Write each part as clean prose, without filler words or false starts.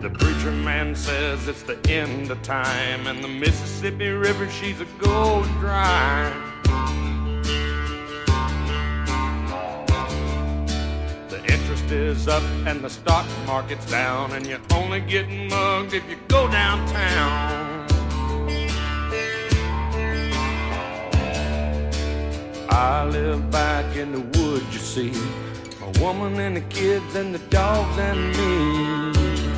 The preacher man says it's the end of time, and the Mississippi River, she's a going dry. The interest is up and the stock market's down, and you're only getting mugged if you go downtown. I live back in the woods, you see, a woman and the kids and the dogs and me.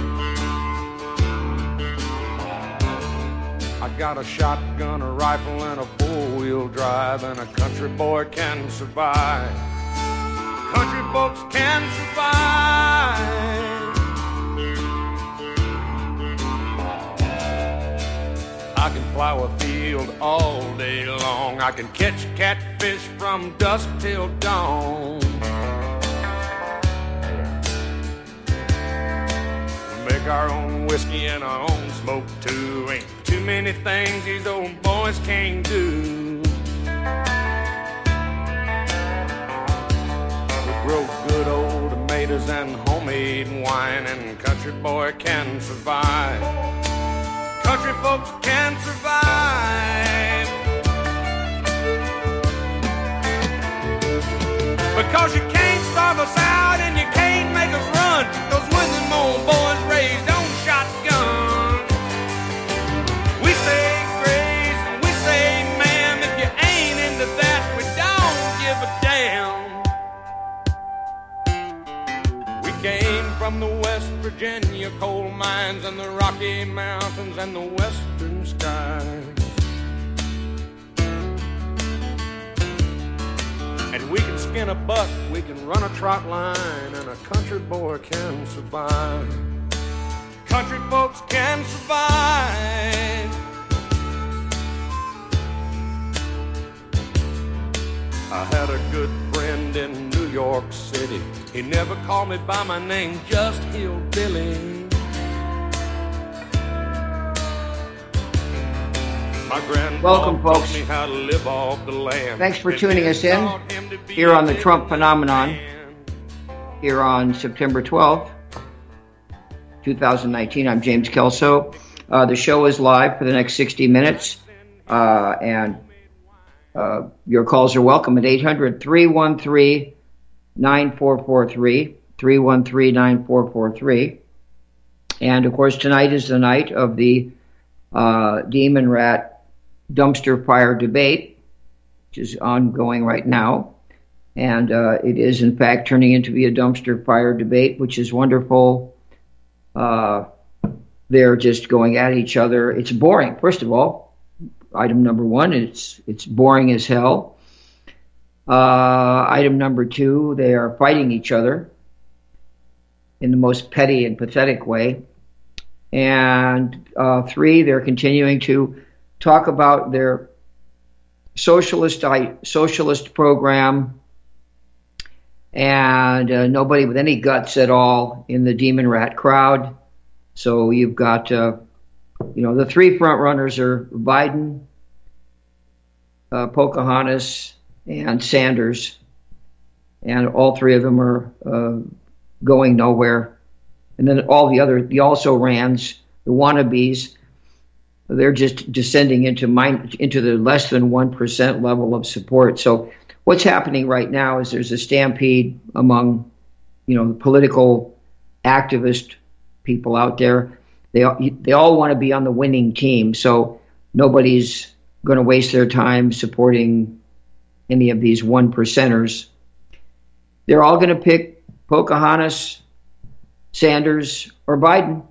I got a shotgun, a rifle, and a four-wheel drive, and a country boy can survive. Country folks can survive. I can plow a field all day long. I can catch catfish from dusk till dawn. Make our own whiskey and our own smoke too. Ain't too many things these old boys can't do. We grow good old tomatoes and homemade wine, and country boy can survive. Country folks can survive. Because you can't starve us out and you can't make us run. Those when them old boys raised on shotgun. We say grace and we say ma'am. If you ain't into that, we don't give a damn. We came from the West Virginia coal mines and the Rocky Mountains and the western skies. And we can skin a buck, we can run a trot line, and a country boy can survive. Country folks can survive. I had a good friend in New York City. He never called me by my name, just Hillbilly. Welcome, folks. Thanks for tuning us in here on the Trump Phenomenon here on September 12th, 2019. I'm James Kelso. The show is live for the next 60 minutes, and your calls are welcome at 800-313-9443, 313-9443. And, of course, tonight is the night of the Demon Rat dumpster fire debate, which is ongoing right now. And it is, in fact, turning into be a dumpster fire debate, which is wonderful. They're just going at each other. It's boring. First of all, item number one, it's boring as hell. Item number two, they are fighting each other in the most petty and pathetic way. And three, they're continuing to talk about their socialist program, and nobody with any guts at all in the Demon Rat crowd. So you've got, the three front runners are Biden, Pocahontas, and Sanders, and all three of them are going nowhere. And then all the also-rans, the wannabes, they're just descending into the less than 1% level of support. So what's happening right now is there's a stampede among, the political activist people out there. They all want to be on the winning team. So nobody's going to waste their time supporting any of these 1%ers. They're all going to pick Pocahontas, Sanders, or Biden.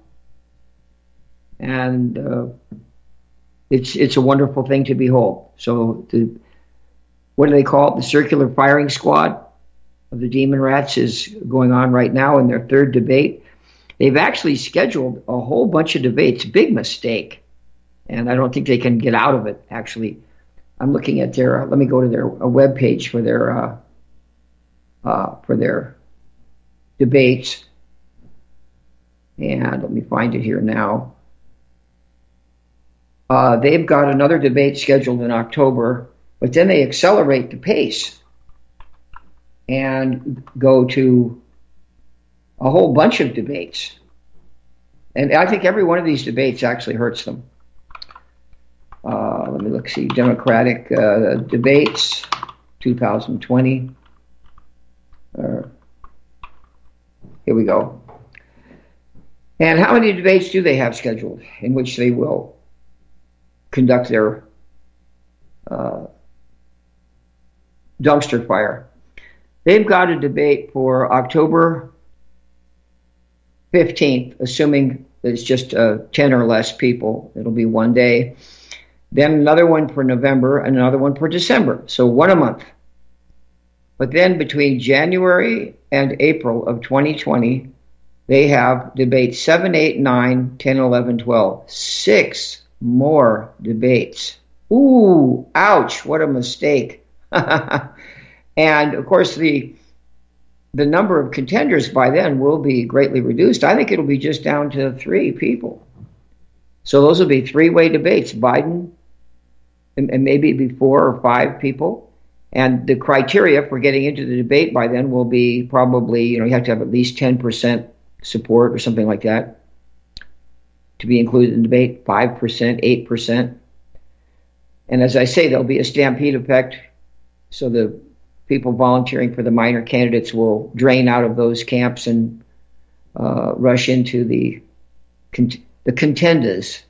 And it's a wonderful thing to behold. So what do they call it? The circular firing squad of the Demon Rats is going on right now in their third debate. They've actually scheduled a whole bunch of debates. Big mistake. And I don't think they can get out of it, actually. I'm looking at let me go to their webpage for their debates. And let me find it here now. They've got another debate scheduled in October, but then they accelerate the pace and go to a whole bunch of debates. And I think every one of these debates actually hurts them. Let me look, see, Democratic debates, 2020. Here we go. And how many debates do they have scheduled in which they will conduct their dumpster fire? They've got a debate for October 15th, assuming that it's just 10 or less people. It'll be one day. Then another one for November and another one for December. So one a month. But then between January and April of 2020, they have debates 7, 8, 9, 10, 11, 12. 6 more debates. Ooh, ouch, what a mistake. And of course, the number of contenders by then will be greatly reduced. I think it'll be just down to 3 people. So those will be 3-way debates. Biden and maybe be 4 or 5 people. And the criteria for getting into the debate by then will be probably, you have to have at least 10% support or something like that to be included in the debate, 5%, 8%. And as I say, there'll be a stampede effect. So the people volunteering for the minor candidates will drain out of those camps and rush into the contenders.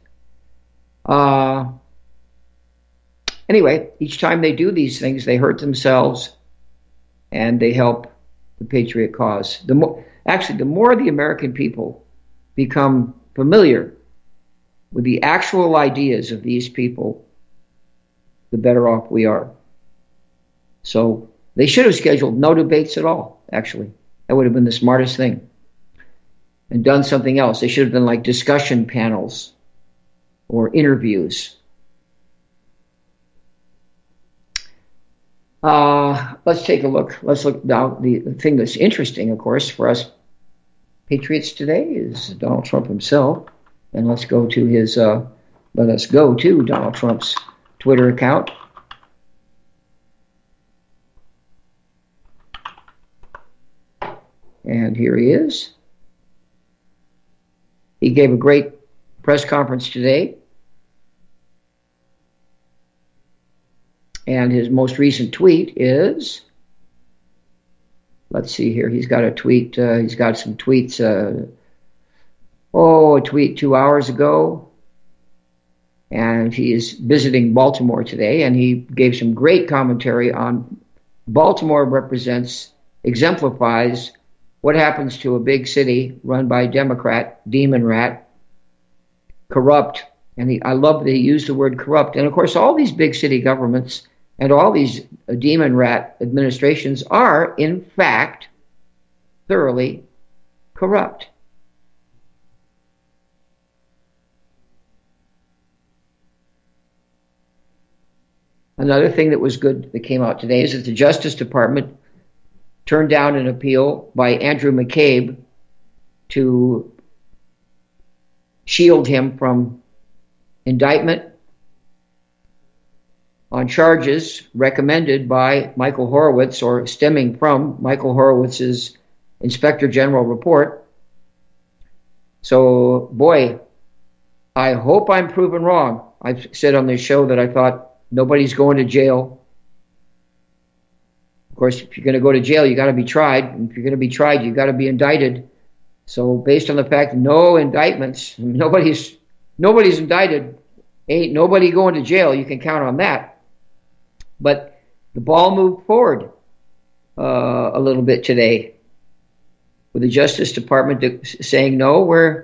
Anyway, each time they do these things, they hurt themselves and they help the patriot cause. The more the American people become familiar with the actual ideas of these people, the better off we are. So they should have scheduled no debates at all, actually. That would have been the smartest thing. And done something else. They should have done like discussion panels or interviews. Let's take a look. Let's look now. The thing that's interesting, of course, for us patriots today is Donald Trump himself. And let us go to Donald Trump's Twitter account. And here he is. He gave a great press conference today. And his most recent tweet is, let's see here, he's got a tweet, he's got some tweets, a tweet 2 hours ago, and he is visiting Baltimore today, and he gave some great commentary on Baltimore exemplifies what happens to a big city run by a Democrat, demon rat, corrupt, and I love that he used the word corrupt, and of course all these big city governments and all these demon rat administrations are, in fact, thoroughly corrupt. Another thing that was good that came out today is that the Justice Department turned down an appeal by Andrew McCabe to shield him from indictment on charges recommended by Michael Horowitz or stemming from Michael Horowitz's Inspector General report. So, boy, I hope I'm proven wrong. I've said on this show that I thought nobody's going to jail. Of course, if you're going to go to jail, you got to be tried. And if you're going to be tried, you got to be indicted. So based on the fact that no indictments, nobody's indicted, ain't nobody going to jail, you can count on that. But the ball moved forward a little bit today with the Justice Department saying no,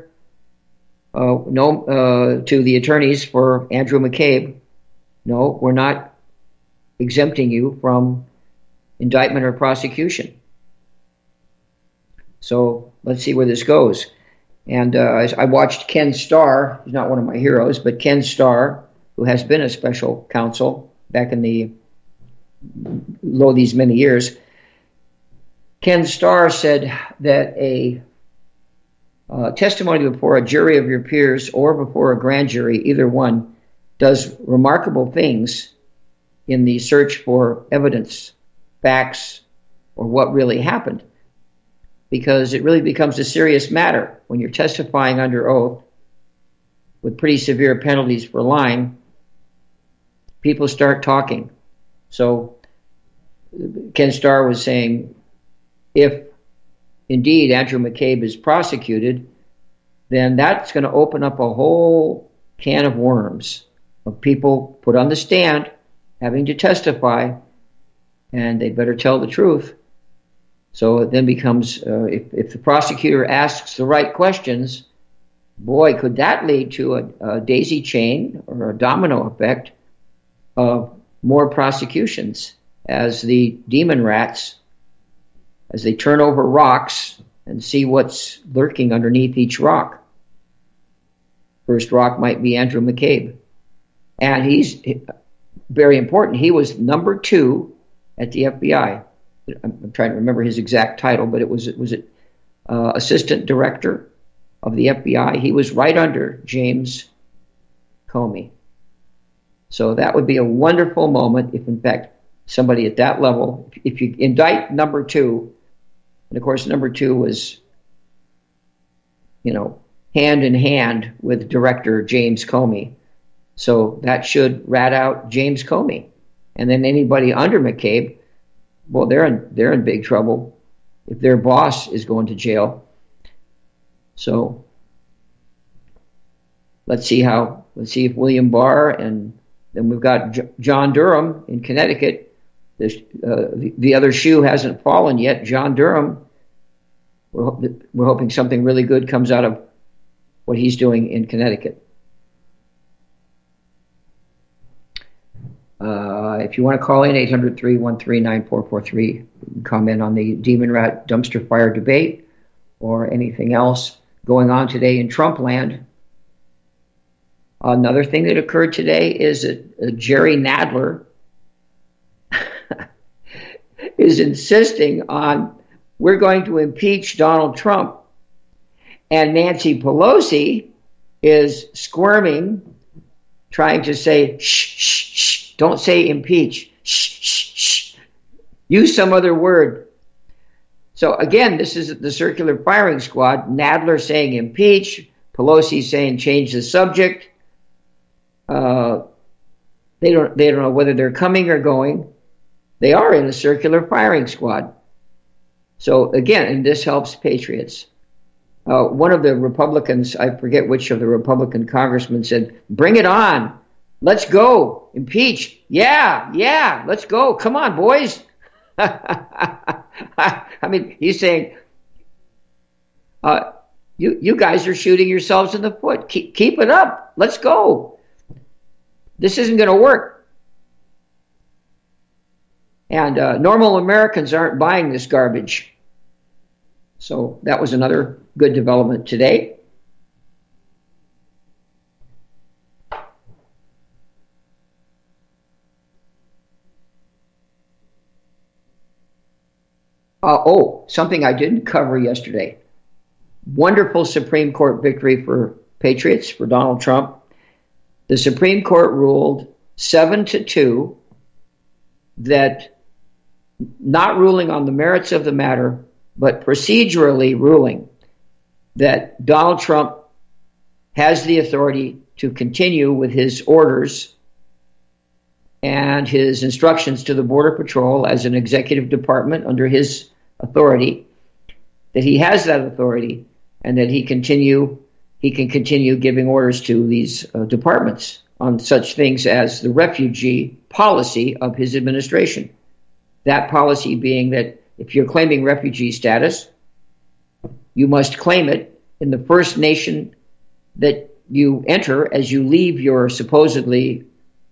to the attorneys for Andrew McCabe. No, we're not exempting you from indictment or prosecution. So let's see where this goes. And I watched Ken Starr. He's not one of my heroes, but Ken Starr, who has been a special counsel back in these many years. Ken Starr said that a testimony before a jury of your peers or before a grand jury, either one, does remarkable things in the search for evidence, facts, or what really happened. because it really becomes a serious matter when you're testifying under oath with pretty severe penalties for lying. People start talking. So Ken Starr was saying, if indeed Andrew McCabe is prosecuted, then that's going to open up a whole can of worms of people put on the stand having to testify, and they better tell the truth. So it then becomes, if the prosecutor asks the right questions, boy, could that lead to a daisy chain or a domino effect of more prosecutions as the demon rats, as they turn over rocks and see what's lurking underneath each rock. First rock might be Andrew McCabe. And he's very important. He was number 2 at the FBI. I'm trying to remember his exact title, but it was assistant director of the FBI. He was right under James Comey. So that would be a wonderful moment if, in fact, somebody at that level, if you indict number 2, and of course number 2 was, hand in hand with Director James Comey. So that should rat out James Comey. And then anybody under McCabe, well, they're in big trouble if their boss is going to jail. So let's see if William Barr, and then we've got John Durham in Connecticut. The other shoe hasn't fallen yet. John Durham, we're hoping something really good comes out of what he's doing in Connecticut. If you want to call in, 800-313-9443, comment on the Demon Rat dumpster fire debate or anything else going on today in Trump land. Another thing that occurred today is that Jerry Nadler is insisting on, we're going to impeach Donald Trump. And Nancy Pelosi is squirming, trying to say, shh, shh, shh, don't say impeach, shh, shh, shh. Use some other word. So again, this is the circular firing squad. Nadler saying impeach, Pelosi saying change the subject. They don't know whether they're coming or going. They are in a circular firing squad. So again, and this helps patriots. One of the Republicans, I forget which of the Republican congressmen, said, bring it on. Let's go. Impeach. Yeah, let's go. Come on, boys. I mean, he's saying, you guys are shooting yourselves in the foot. Keep it up. Let's go. This isn't going to work. And normal Americans aren't buying this garbage. So that was another good development today. Something I didn't cover yesterday. Wonderful Supreme Court victory for patriots, for Donald Trump. The Supreme Court ruled 7-2 that, not ruling on the merits of the matter, but procedurally ruling that Donald Trump has the authority to continue with his orders and his instructions to the Border Patrol as an executive department under his authority, that he has that authority and that he can continue giving orders to these departments on such things as the refugee policy of his administration. That policy being that if you're claiming refugee status, you must claim it in the first nation that you enter as you leave your supposedly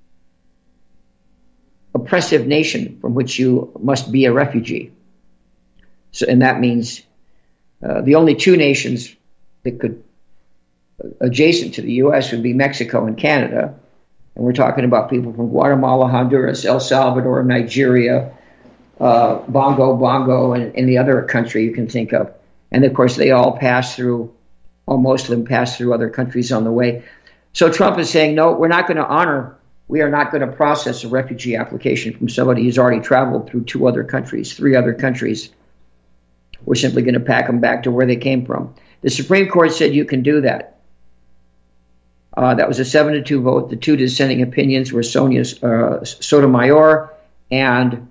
oppressive nation from which you must be a refugee. So, and that means the only two nations that could adjacent to the U.S. would be Mexico and Canada. And we're talking about people from Guatemala, Honduras, El Salvador, Nigeria, Bongo, and any other country you can think of. And of course, they all pass through, or most of them pass through other countries on the way. So Trump is saying, no, we are not going to process a refugee application from somebody who's already traveled through 3 other countries. we're simply going to pack them back to where they came from. The Supreme Court said you can do that. That was a 7-2 vote. The two dissenting opinions were Sonia Sotomayor and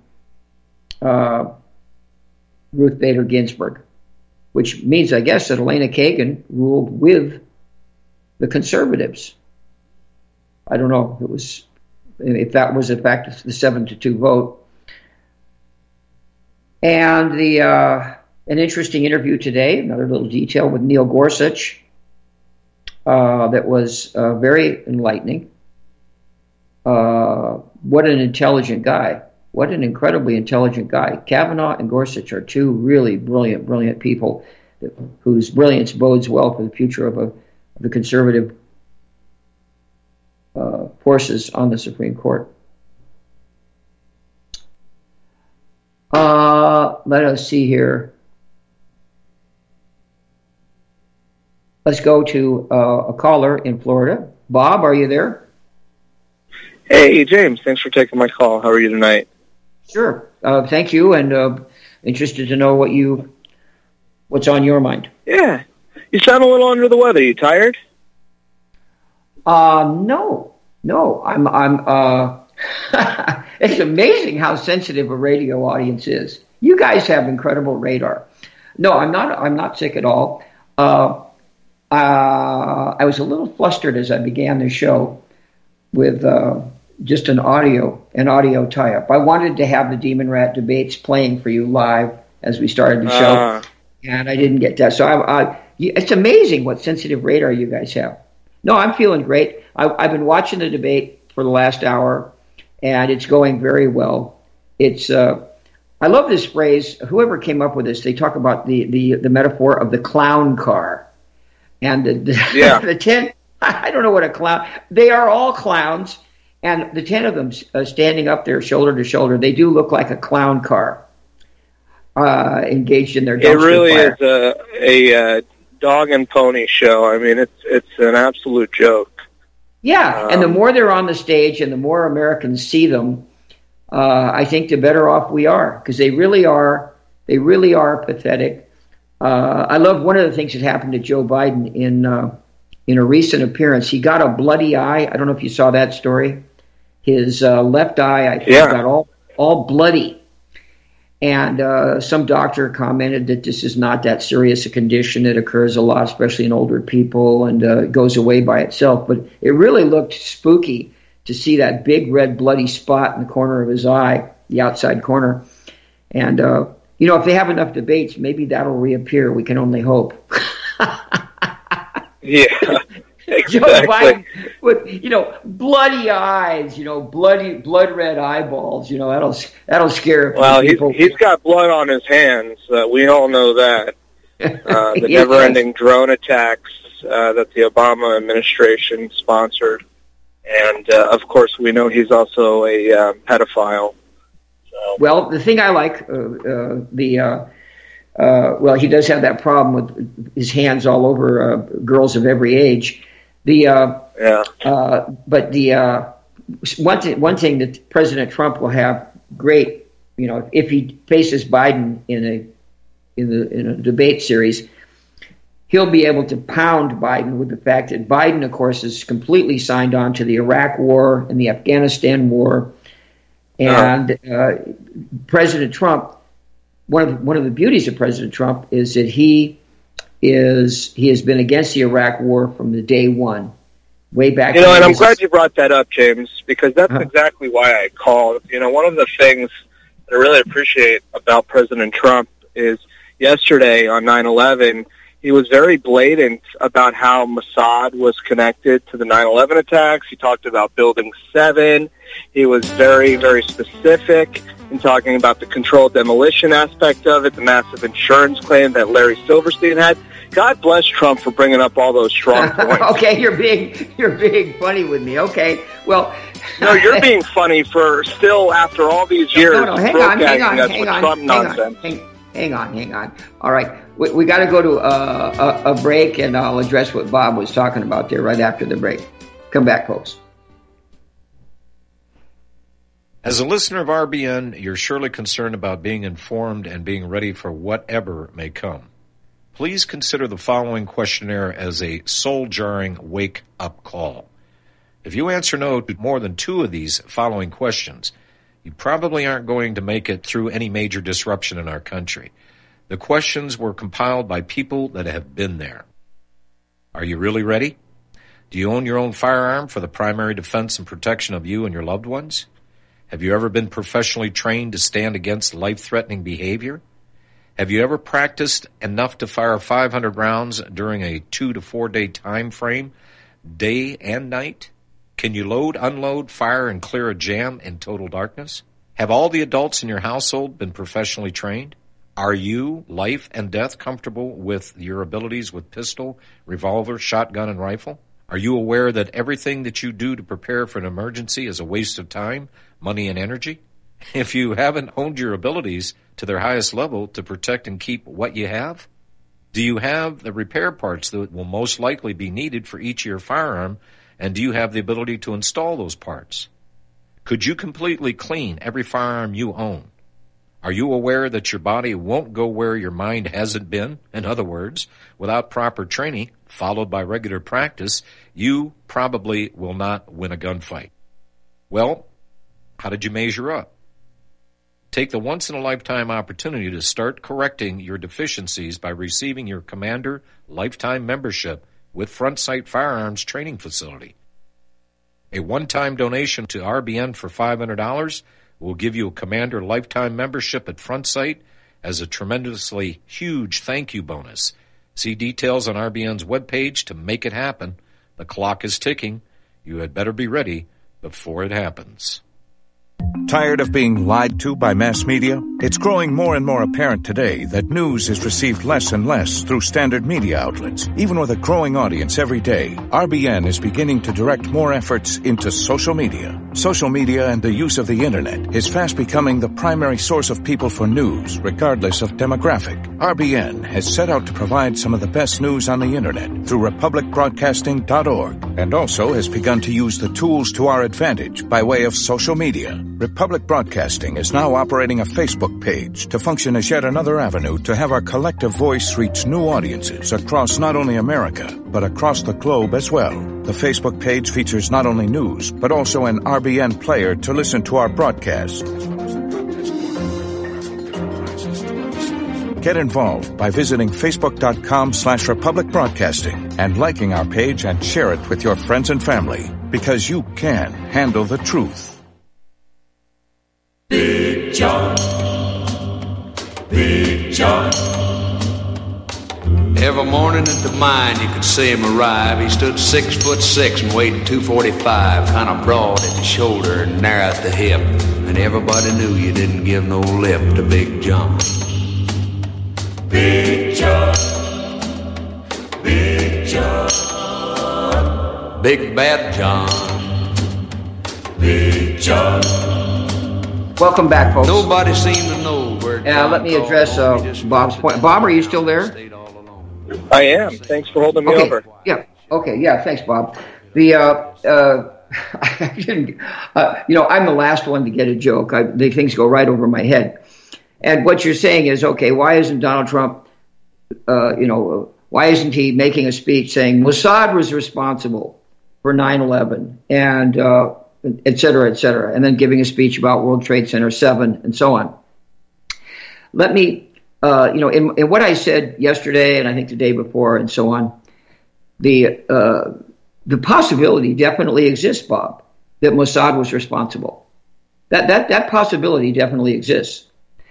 Ruth Bader Ginsburg, which means, I guess, that Elena Kagan ruled with the conservatives. I don't know if that was in fact the 7-2 vote. And an interesting interview today, another little detail with Neil Gorsuch, that was very enlightening. What an intelligent guy. What an incredibly intelligent guy. Kavanaugh and Gorsuch are two really brilliant people whose brilliance bodes well for the future of the conservative forces on the Supreme Court. Let us see here. Let's go to a caller in Florida. Bob, are you there? Hey, James. Thanks for taking my call. How are you tonight? Sure. Thank you, and interested to know what's on your mind. Yeah. You sound a little under the weather. You tired? No. I'm it's amazing how sensitive a radio audience is. You guys have incredible radar. No, I'm not sick at all. I was a little flustered as I began the show with just an audio tie-up. I wanted to have the Demon Rat debates playing for you live as we started the show, and I didn't get that. So it's amazing what sensitive radar you guys have. No, I'm feeling great. I've been watching the debate for the last hour, and it's going very well. I love this phrase. Whoever came up with this, they talk about the metaphor of the clown car. And the 10, I don't know what a clown, they are all clowns, and the 10 of them standing up there shoulder to shoulder, they do look like a clown car engaged in their dumpster fire. It really is a dog and pony show. I mean, it's an absolute joke. Yeah, and the more they're on the stage and the more Americans see them, I think the better off we are, because they really are pathetic. I love one of the things that happened to Joe Biden in a recent appearance. He got a bloody eye. I don't know if you saw that story. His left eye, I think, got all bloody. And some doctor commented that this is not that serious a condition. It occurs a lot, especially in older people, and it goes away by itself. But it really looked spooky to see that big red bloody spot in the corner of his eye, the outside corner. And if they have enough debates, maybe that'll reappear. We can only hope. Yeah, exactly. Joe Biden with, bloody eyes, blood red eyeballs. That'll scare people. Well, he's got blood on his hands. We all know that. The never-ending drone attacks that the Obama administration sponsored, and of course, we know he's also a pedophile. Well, the thing I like, he does have that problem with his hands all over girls of every age. But one thing that President Trump will have great, if he faces Biden in a debate series, he'll be able to pound Biden with the fact that Biden, of course, is completely signed on to the Iraq War and the Afghanistan War. And President Trump, one of the beauties of President Trump is that he has been against the Iraq War from the day one, way back. And I'm glad you brought that up, James, because that's exactly why I called. One of the things that I really appreciate about President Trump is yesterday on 9/11, he was very blatant about how Mossad was connected to the 9/11 attacks. He talked about Building 7. He was very, very specific in talking about the controlled demolition aspect of it, the massive insurance claim that Larry Silverstein had. God bless Trump for bringing up all those strong points. Okay, you're being funny with me. Okay, well, no, you're being funny for still after all these years. No, hang on, Trump nonsense. Hang on. All right, we got to go to a break, and I'll address what Bob was talking about there right after the break. Come back, folks. As a listener of RBN, you're surely concerned about being informed and being ready for whatever may come. Please consider the following questionnaire as a soul-jarring wake-up call. If you answer no to more than 2 of these following questions, you probably aren't going to make it through any major disruption in our country. The questions were compiled by people that have been there. Are you really ready? Do you own your own firearm for the primary defense and protection of you and your loved ones? Have you ever been professionally trained to stand against life-threatening behavior? Have you ever practiced enough to fire 500 rounds during a 2 to 4 day time frame, day and night? Can you load, unload, fire, and clear a jam in total darkness? Have all the adults in your household been professionally trained? Are you, life and death, comfortable with your abilities with pistol, revolver, shotgun, and rifle? Are you aware that everything that you do to prepare for an emergency is a waste of time, money, and energy? If you haven't honed your abilities to their highest level to protect and keep what you have, do you have the repair parts that will most likely be needed for each of your firearm, and do you have the ability to install those parts? Could you completely clean every firearm you own? Are you aware that your body won't go where your mind hasn't been? In other words, without proper training, followed by regular practice, you probably will not win a gunfight. Well, how did you measure up? Take the once-in-a-lifetime opportunity to start correcting your deficiencies by receiving your Commander Lifetime Membership with Front Sight Firearms Training Facility. A one-time donation to RBN for $500 will give you a Commander Lifetime Membership at Front Sight as a tremendously huge thank you bonus. See details on RBN's webpage to make it happen. The clock is ticking. You had better be ready before it happens. Tired of being lied to by mass media? It's growing more and more apparent today that news is received less and less through standard media outlets. Even with a growing audience every day, RBN is beginning to direct more efforts into social media. Social media and the use of the internet is fast becoming the primary source of people for news, regardless of demographic. RBN has set out to provide some of the best news on the internet through republicbroadcasting.org, and also has begun to use the tools to our advantage by way of social media. Republic Broadcasting is now operating a Facebook page to function as yet another avenue to have our collective voice reach new audiences across not only America, but across the globe as well. The Facebook page features not only news, but also an RBN player to listen to our broadcast. Get involved by visiting facebook.com/Republic Broadcasting and liking our page and share it with your friends and family, because you can handle the truth. Big John, Big John. Every morning at the mine you could see him arrive. He stood 6'6" and weighed 245, kind of broad at the shoulder and narrow at the hip. And everybody knew you didn't give no lip to Big John. Big John, Big John, Big Bad John, Big John. Welcome back, folks. Nobody seemed to know where. Let me address Bob's point. Bob, are you still there? I am. Thanks for holding me over. Yeah. Okay. Yeah. Thanks, Bob. The I didn't. I'm the last one to get a joke. The things go right over my head. And what you're saying is, okay, why isn't Donald Trump, why isn't he making a speech saying Mossad was responsible for 9/11 and et cetera, and then giving a speech about World Trade Center 7 and so on? Let me, in what I said yesterday and I think the day before and so on, the possibility definitely exists, Bob, that Mossad was responsible. That possibility definitely exists.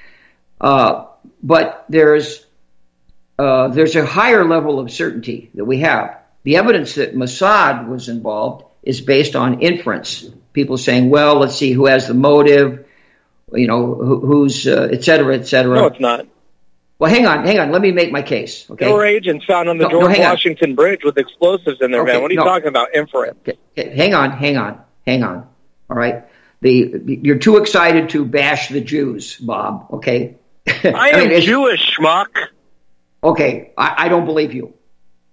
But there's a higher level of certainty that we have. The evidence that Mossad was involved is based on inference. People saying, well, let's see who has the motive, who's, et cetera, et cetera. No, it's not. Well, hang on. Let me make my case. Okay. There were agents found on the George Washington Bridge with explosives in their van. What are you talking about? Inference. Okay. Hang on. All right. You're too excited to bash the Jews, Bob. Okay. I am Jewish, schmuck. Okay. I don't believe you.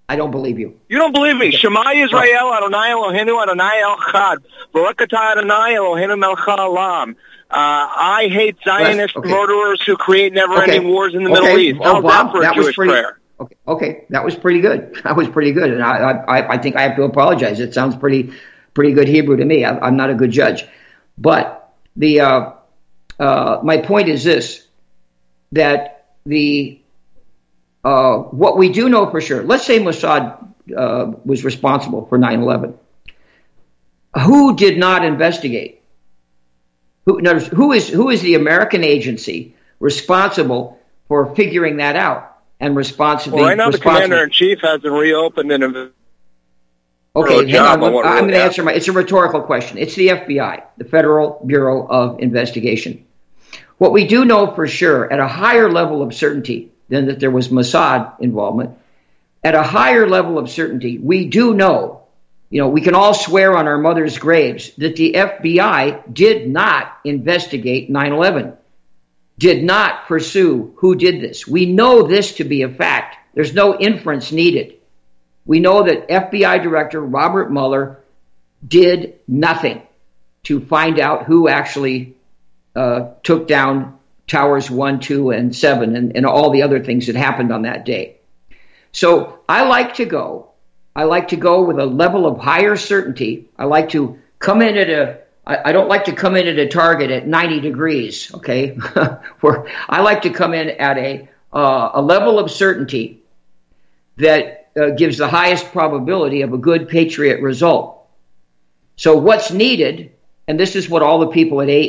I don't believe you. You don't believe me? Shema Yisrael, Adonai Eloheinu, Adonai Echad. Baruch atah Adonai Eloheinu melech haolam. I hate Zionist murderers who create never-ending wars in the Middle East. How's that for a Jewish prayer? Okay, that was pretty good. That was pretty good, and I think I have to apologize. It sounds pretty good Hebrew to me. I'm not a good judge, but the my point is this: that the what we do know for sure. Let's say Mossad was responsible for 9/11. Who did not investigate? Who is the American agency responsible for figuring that out and responsible? Well, right now, the commander-in-chief hasn't reopened an investigation. Okay, hang on. I'm going to answer it's a rhetorical question. It's the FBI, the Federal Bureau of Investigation. What we do know for sure, at a higher level of certainty than that there was Mossad involvement, at a higher level of certainty, we do know, we can all swear on our mother's graves that the FBI did not investigate 9/11, did not pursue who did this. We know this to be a fact. There's no inference needed. We know that FBI Director Robert Mueller did nothing to find out who actually took down Towers 1, 2, and 7 and all the other things that happened on that day. So I like to go with a level of higher certainty. I like to come in I don't like to come in at a target at 90 degrees, okay? Where I like to come in at a level of certainty that gives the highest probability of a good Patriot result. So what's needed, and this is what all the people at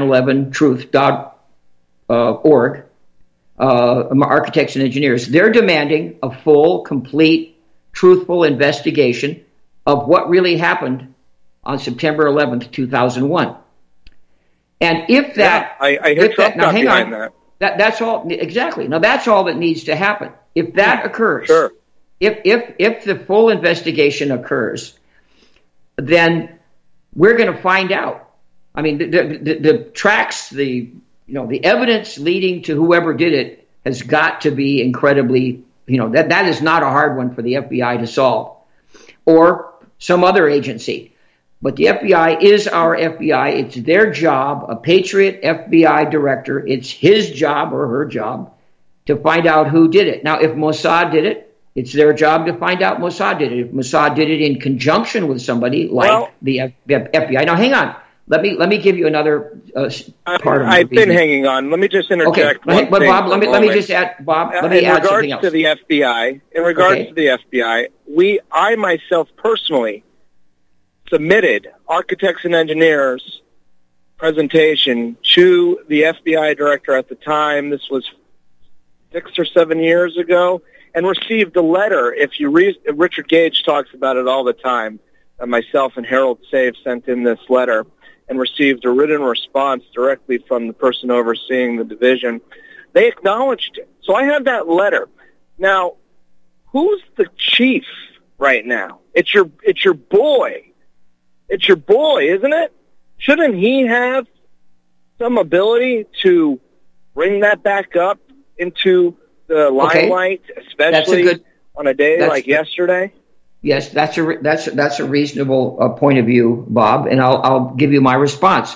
AE911truth.org, architects and engineers, they're demanding a full, complete, truthful investigation of what really happened on September 11th, 2001. And if that... Yeah, I hear Trump got behind that. That's all, exactly. Now, that's all that needs to happen. If that occurs, sure. If the full investigation occurs, then we're going to find out. I mean, the tracks, the evidence leading to whoever did it has got to be incredibly... that is not a hard one for the FBI to solve, or some other agency. But the FBI is our FBI. It's their job, a Patriot FBI director. It's his job or her job to find out who did it. Now, if Mossad did it, it's their job to find out Mossad did it. If Mossad did it in conjunction with somebody like the FBI. Now, hang on. Let me give you another part of I've been hanging on. Let me just interject. Okay, but Bob, let me just add. Bob, let me add something else. In regards to the FBI, I myself personally submitted Architects and Engineers presentation to the FBI director at the time. This was 6 or 7 years ago, and received a letter. If you read, Richard Gage talks about it all the time. Myself and Harold Save sent in this letter and received a written response directly from the person overseeing the division. They acknowledged it. So I have that letter. Now, who's the chief right now? It's your boy. It's your boy, isn't it? Shouldn't he have some ability to bring that back up into the limelight, especially on a day like yesterday? Yes, that's a reasonable point of view, Bob, and I'll give you my response.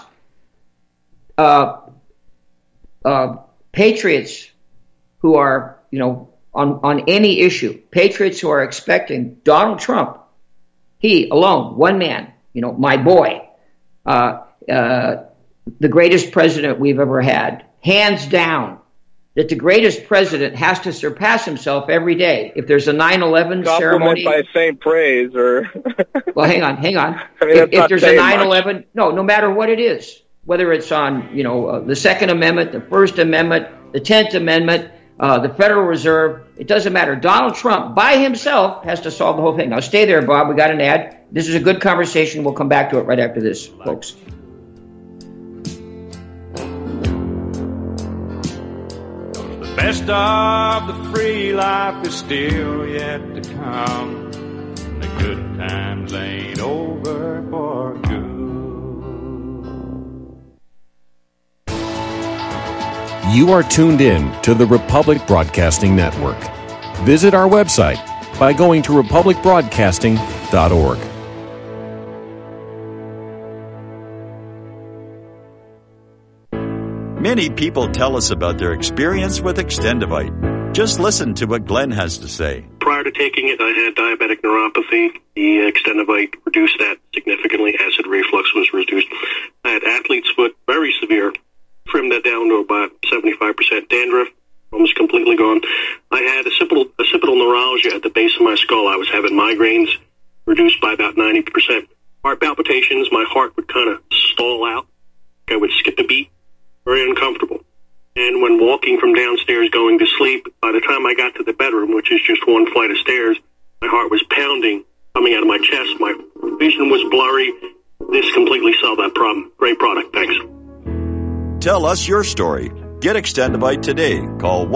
Patriots who are, on any issue, patriots who are expecting Donald Trump, he alone, one man, my boy, the greatest president we've ever had, hands down, that the greatest president has to surpass himself every day. If there's a 9/11 ceremony, by faint praise, or well, hang on. I mean, if there's a 9/11, no matter what it is, whether it's on the Second Amendment, the First Amendment, the 10th Amendment, the Federal Reserve, it doesn't matter. Donald Trump by himself has to solve the whole thing. Now stay there, Bob. We got an ad. This is a good conversation. We'll come back to it right after this, folks. Best of the free life is still yet to come. The good times ain't over for good. You are tuned in to the Republic Broadcasting Network. Visit our website, by going to republicbroadcasting.org. Many people tell us about their experience with Extendivite. Just listen to what Glenn has to say. Prior to taking it, I had diabetic neuropathy. The Extendivite reduced that significantly. Acid reflux was reduced. I had athlete's foot, very severe. Trimmed that down to about 75%. Dandruff, almost completely gone. I had occipital neuralgia at the base of my skull. I was having migraines, reduced by about 90%. Heart palpitations, my heart would kind of stall out. I would skip a beat. Very uncomfortable. And when walking from downstairs going to sleep, by the time I got to the bedroom, which is just one flight of stairs, my heart was pounding, coming out of my chest. My vision was blurry. This completely solved that problem. Great product. Thanks. Tell us your story. Get Extendivite today. Call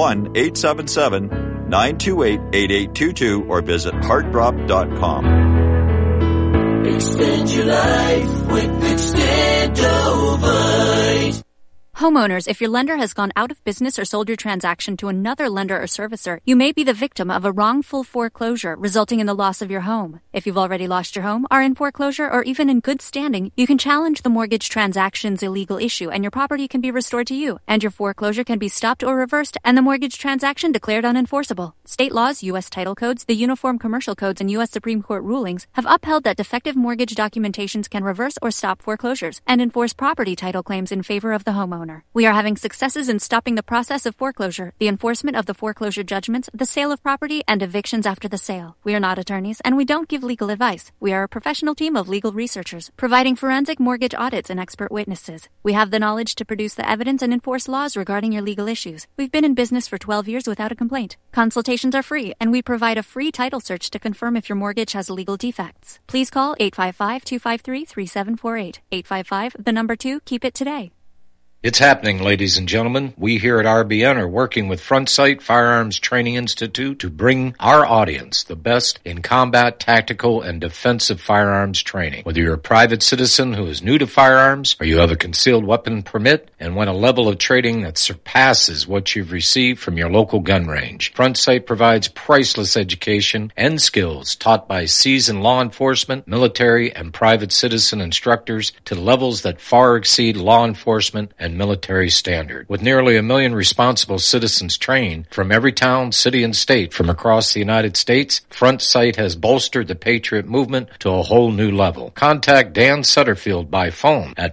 1-877-928-8822 or visit heartdrop.com. Extend your life with Extendivite. Homeowners, if your lender has gone out of business or sold your transaction to another lender or servicer, you may be the victim of a wrongful foreclosure resulting in the loss of your home. If you've already lost your home, are in foreclosure, or even in good standing, you can challenge the mortgage transaction's illegal issue and your property can be restored to you, and your foreclosure can be stopped or reversed and the mortgage transaction declared unenforceable. State laws, U.S. title codes, the Uniform Commercial Codes, and U.S. Supreme Court rulings have upheld that defective mortgage documentations can reverse or stop foreclosures and enforce property title claims in favor of the homeowner. We are having successes in stopping the process of foreclosure, the enforcement of the foreclosure judgments, the sale of property, and evictions after the sale. We are not attorneys, and we don't give legal advice. We are a professional team of legal researchers, providing forensic mortgage audits and expert witnesses. We have the knowledge to produce the evidence and enforce laws regarding your legal issues. We've been in business for 12 years without a complaint. Consultations are free, and we provide a free title search to confirm if your mortgage has legal defects. Please call 855-253-3748. 855, keep it today. It's happening, ladies and gentlemen. We here at RBN are working with Front Sight Firearms Training Institute to bring our audience the best in combat, tactical, and defensive firearms training. Whether you're a private citizen who is new to firearms, or you have a concealed weapon permit and want a level of training that surpasses what you've received from your local gun range, Front Sight provides priceless education and skills taught by seasoned law enforcement, military, and private citizen instructors to levels that far exceed law enforcement and military standard. With nearly 1 million responsible citizens trained from every town, city, and state from across the United States, Front Sight has bolstered the Patriot movement to a whole new level. Contact Dan Sutterfield by phone at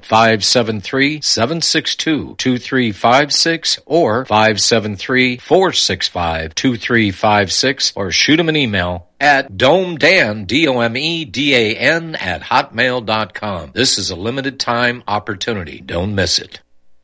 573-762-2356 or 573-465-2356 or shoot him an email at domedan, DOMEDAN at hotmail.com. This is a limited time opportunity. Don't miss it.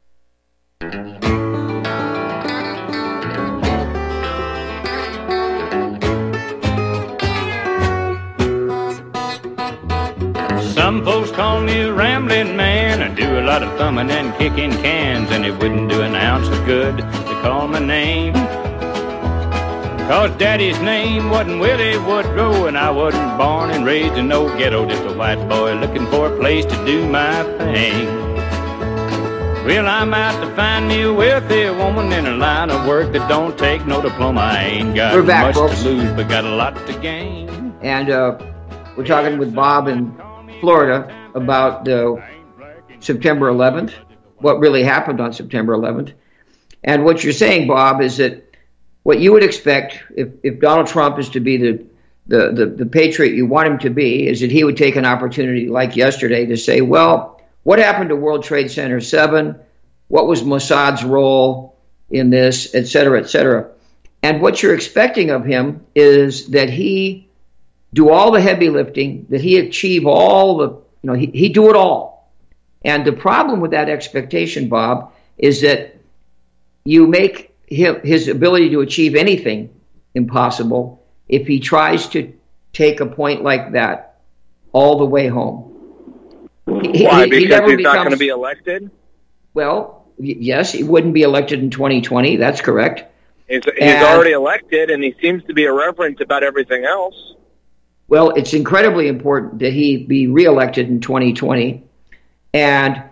Some folks call me a rambling man. I do a lot of thumbing and kicking cans, and it wouldn't do an ounce of good to call my name. 'Cause Daddy's name wasn't Willie Woodrow, and I wasn't born and raised in no ghetto, just a white boy looking for a place to do my thing. Well, I'm out to find me a wealthy woman in a line of work that don't take no diploma. I ain't got much to lose, but got a lot to gain. And we're talking with Bob in Florida about September 11th, what really happened on September 11th. And what you're saying, Bob, is that what you would expect if Donald Trump is to be the patriot you want him to be, is that he would take an opportunity like yesterday to say, well, what happened to World Trade Center 7? What was Mossad's role in this, et cetera, et cetera? And what you're expecting of him is that he do all the heavy lifting, that he achieve all the, he do it all. And the problem with that expectation, Bob, is that you make his ability to achieve anything impossible if he tries to take a point like that all the way home. Why? Because he's not going to be elected? Well, yes, he wouldn't be elected in 2020. That's correct. He's already elected, and he seems to be irreverent about everything else. Well, it's incredibly important that he be reelected in 2020. And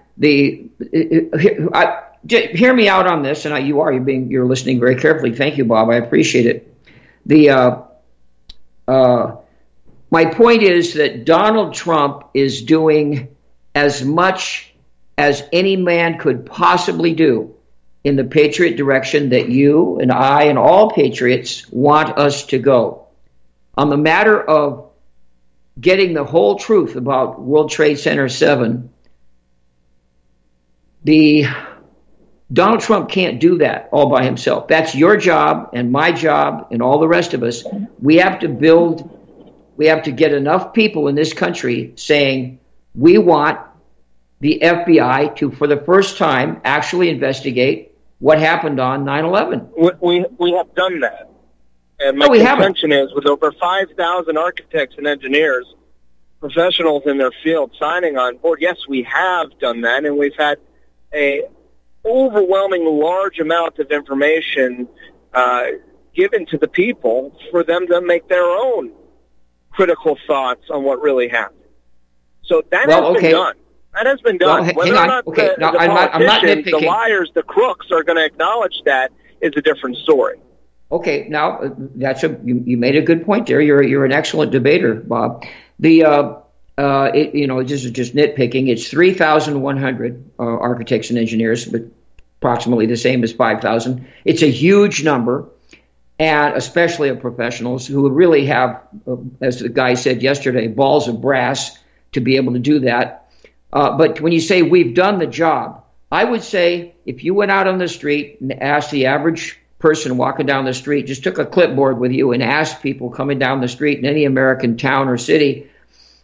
hear me out on this, and you're listening very carefully. Thank you, Bob. I appreciate it. My point is that Donald Trump is doing as much as any man could possibly do in the patriot direction that you and I and all patriots want us to go. On the matter of getting the whole truth about World Trade Center 7, Donald Trump can't do that all by himself. That's your job and my job and all the rest of us. We have to get enough people in this country saying we want the FBI to, for the first time, actually investigate what happened on 9/11. We have done that. And my contention is, with over 5,000 architects and engineers, professionals in their field signing on board, yes, we have done that, and we've had a overwhelming large amount of information given to the people for them to make their own critical thoughts on what really happened. So that has been done. That has been done. Whether or not I'm not nitpicking. The liars, the crooks are going to acknowledge that is a different story. Okay, now you made a good point there. You're an excellent debater, Bob. This is just nitpicking. It's 3,100 architects and engineers, but approximately the same as 5,000. It's a huge number, and especially of professionals who really have, as the guy said yesterday, balls of brass to be able to do that. But when you say we've done the job, I would say if you went out on the street and asked the average person walking down the street, just took a clipboard with you and asked people coming down the street in any American town or city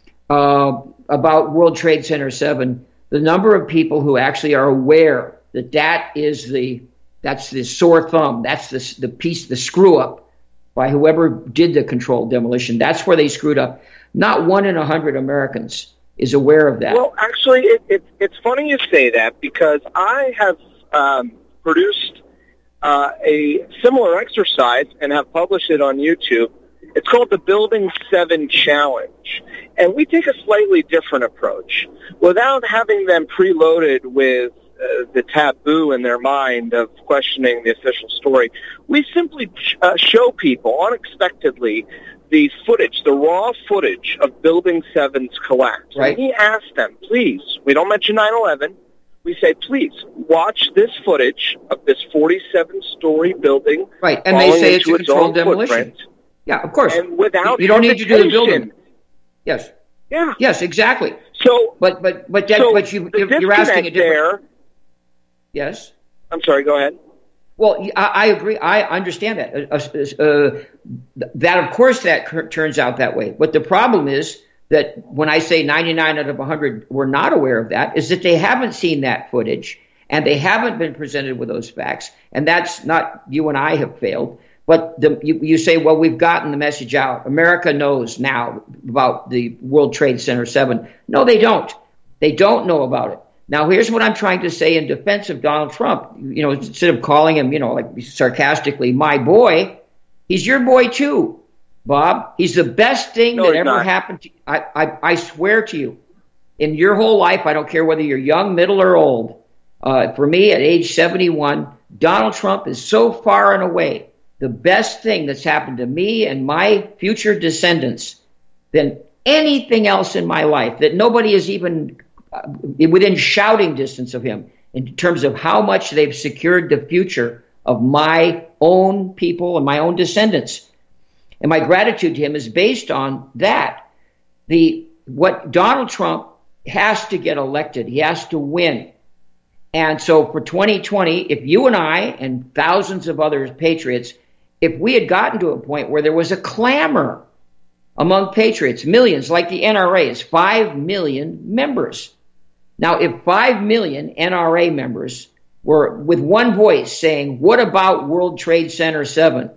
about World Trade Center 7, the number of people who actually are aware that that's the sore thumb, that's the screw up by whoever did the controlled demolition. That's where they screwed up. Not 1 in 100 Americans is aware of that. Well, actually, it's funny you say that, because I have produced a similar exercise and have published it on YouTube. It's called the Building 7 Challenge. And we take a slightly different approach. Without having them preloaded with the taboo in their mind of questioning the official story, we simply show people unexpectedly the footage, the raw footage of Building 7's collapse. Right. And we ask them, please, we don't mention 9/11, we say, please, watch this footage of this 47-story building. Right, and they say it's a controlled demolition. Yeah, of course. And without you don't need to do the building. Yes. Yeah. Yes, exactly. So, but you're asking a different. There, yes. I'm sorry. Go ahead. Well, I agree. I understand that. That of course that turns out that way. But the problem is that when I say 99 out of 100 were not aware of that, is that they haven't seen that footage and they haven't been presented with those facts. And that's not you and I have failed. But you say, well, we've gotten the message out. America knows now about the World Trade Center 7. No, they don't. They don't know about it. Now, here's what I'm trying to say in defense of Donald Trump. Instead of calling him, like sarcastically, my boy, he's your boy too, Bob. He's the best thing that ever happened to you. I swear to you, in your whole life, I don't care whether you're young, middle, or old. For me, at age 71, Donald Trump is so far and away the best thing that's happened to me and my future descendants than anything else in my life, that nobody is even within shouting distance of him in terms of how much they've secured the future of my own people and my own descendants. And my gratitude to him is based on that. What Donald Trump has to get elected, he has to win. And so for 2020, if you and I and thousands of other patriots, if we had gotten to a point where there was a clamor among patriots, millions, like the NRA is 5 million members. Now, if 5 million NRA members were with one voice saying, what about World Trade Center 7?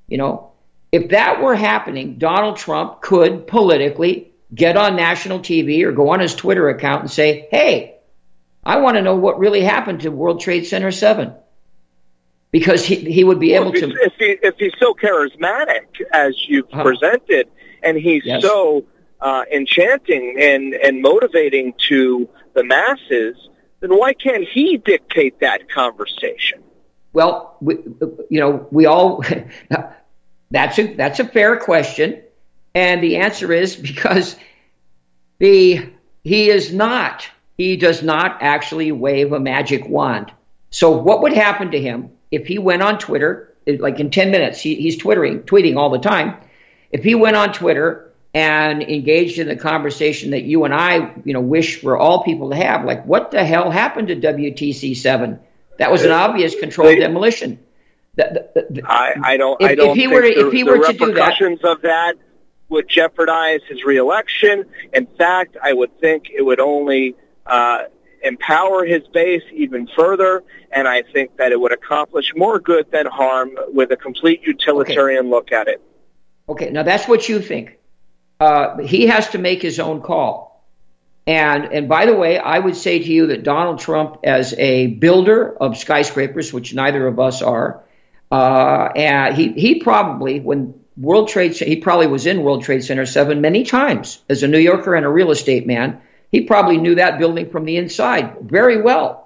If that were happening, Donald Trump could politically get on national TV or go on his Twitter account and say, hey, I want to know what really happened to World Trade Center 7. Because he would be able to... If he's so charismatic as you've presented, and he's so enchanting and motivating to the masses, then why can't he dictate that conversation? Well, we all... That's a fair question. And the answer is because he does not actually wave a magic wand. So what would happen to him if he went on Twitter, like in 10 minutes, he's tweeting all the time. If he went on Twitter and engaged in the conversation that you and I, wish for all people to have, like what the hell happened to WTC 7? That was an obvious controlled demolition. I don't think the repercussions of that would jeopardize his reelection. In fact, I would think it would only empower his base even further, and I think that it would accomplish more good than harm with a complete utilitarian look at it. Okay, now that's what you think. He has to make his own call. And by the way, I would say to you that Donald Trump, as a builder of skyscrapers, which neither of us are, and he probably, when he probably was in World Trade Center 7 many times as a New Yorker and a real estate man. He probably knew that building from the inside very well.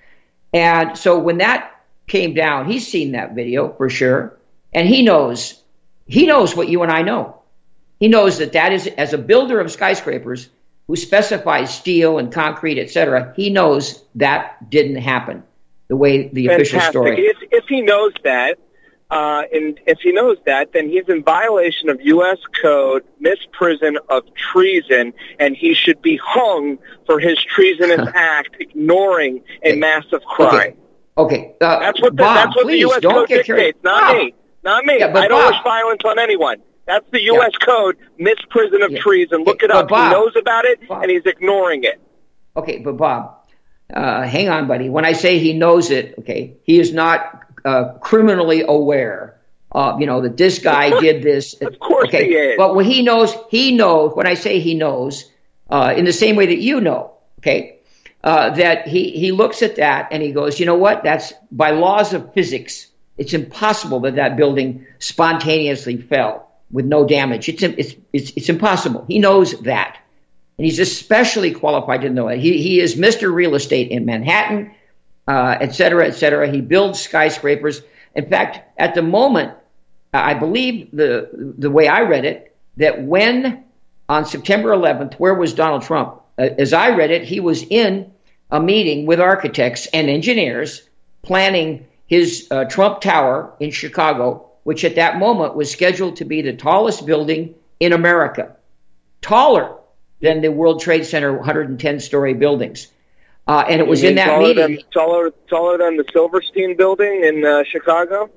And so when that came down, he's seen that video for sure. And he knows what you and I know. He knows that is, as a builder of skyscrapers who specifies steel and concrete, etc., he knows that didn't happen the way the official story. If he knows that, and if he knows that, then he's in violation of U.S. Code, misprison of treason, and he should be hung for his treasonous act, ignoring a massive crime. Okay. That's what Bob, the U.S. Code dictates, not me. Yeah, I don't wish violence on anyone. That's the U.S. Code, misprison of treason. Look it up. Bob, he knows about it, and he's ignoring it. Okay, but Bob, hang on, buddy. When I say he knows it, okay, he is not criminally aware, that this guy did this. Of course he is. But when he knows, when I say he knows, in the same way that you know, okay, that he looks at that and he goes, you know what, that's by laws of physics, it's impossible that building spontaneously fell with no damage. It's impossible. He knows that. And he's especially qualified to know it. He is Mr. Real Estate in Manhattan, et cetera, et cetera. He builds skyscrapers. In fact, at the moment, I believe the way I read it, that when on September 11th, where was Donald Trump? As I read it, he was in a meeting with architects and engineers planning his Trump Tower in Chicago, which at that moment was scheduled to be the tallest building in America, taller than the World Trade Center 110-story buildings. And it was in that meeting. Taller than the Silverstein building in Chicago?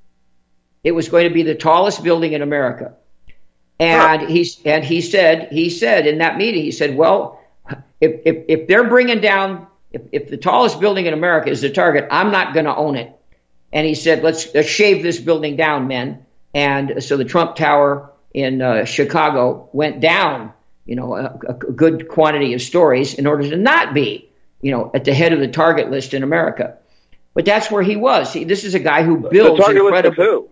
It was going to be the tallest building in America. And he said in that meeting, he said, well, if they're bringing down, if the tallest building in America is the target, I'm not going to own it. And he said, let's shave this building down, men. And so the Trump Tower in Chicago went down, a good quantity of stories in order to not be, at the head of the target list in America. But that's where he was. This is a guy who builds the target list of who?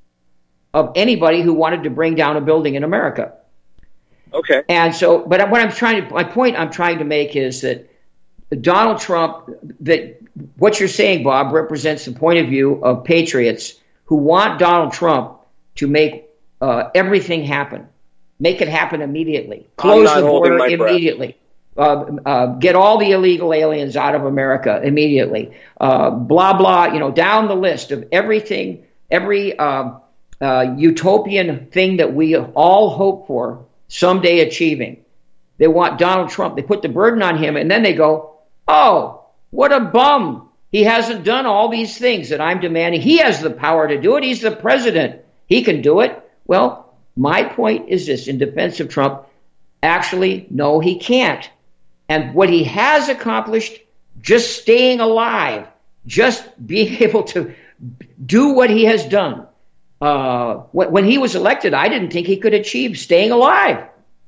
Of anybody who wanted to bring down a building in America. Okay. And so, but my point I'm trying to make is that Donald Trump, that what you're saying, Bob, represents the point of view of patriots who want Donald Trump to make everything happen, make it happen immediately, close the border immediately, get all the illegal aliens out of America immediately, blah, blah, down the list of everything, every utopian thing that we all hope for someday achieving. They want Donald Trump. They put the burden on him, and then they go, oh, what a bum. He hasn't done all these things that I'm demanding. He has the power to do it. He's the president. He can do it. Well, my point is this, in defense of Trump, actually, no, he can't. And what he has accomplished, just staying alive, just being able to do what he has done. When he was elected, I didn't think he could achieve staying alive.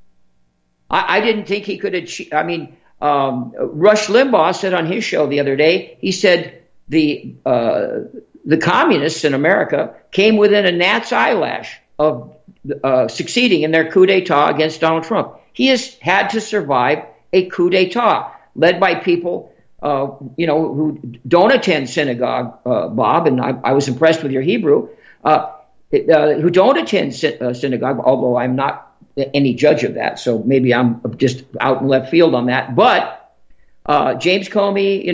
I didn't think he could achieve. I mean, Rush Limbaugh said on his show the other day, he said the communists in America came within a gnat's eyelash of succeeding in their coup d'etat against Donald Trump. He has had to survive a coup d'etat led by people, who don't attend synagogue, Bob, and I was impressed with your Hebrew, who don't attend synagogue, although I'm not any judge of that, so maybe I'm just out in left field on that. But James Comey,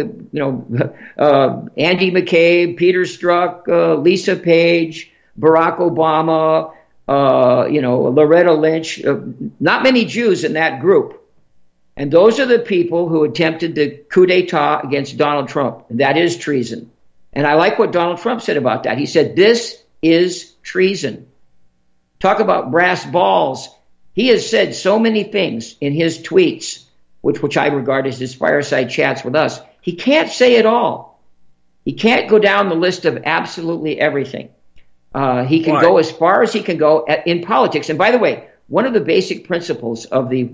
Andy McCabe, Peter Strzok, Lisa Page, Barack Obama, Loretta Lynch, not many Jews in that group. And those are the people who attempted the coup d'etat against Donald Trump. And that is treason. And I like what Donald Trump said about that. He said, this is treason. Talk about brass balls. He has said so many things in his tweets, which I regard as his fireside chats with us. He can't say it all. He can't go down the list of absolutely everything. He can go as far as he can go in politics. And by the way, one of the basic principles of the,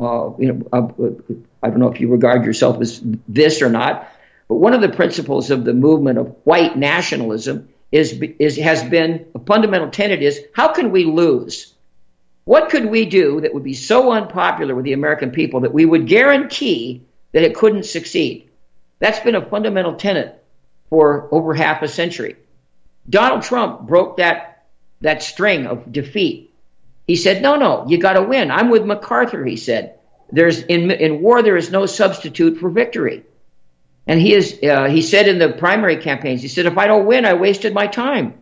I don't know if you regard yourself as this or not, but one of the principles of the movement of white nationalism has been a fundamental tenet is, how can we lose? What could we do that would be so unpopular with the American people that we would guarantee that it couldn't succeed? That's been a fundamental tenet for over half a century. Donald Trump broke that string of defeat. He said, no, you got to win. I'm with MacArthur, he said. In war, there is no substitute for victory. And he said in the primary campaigns, he said, if I don't win, I wasted my time.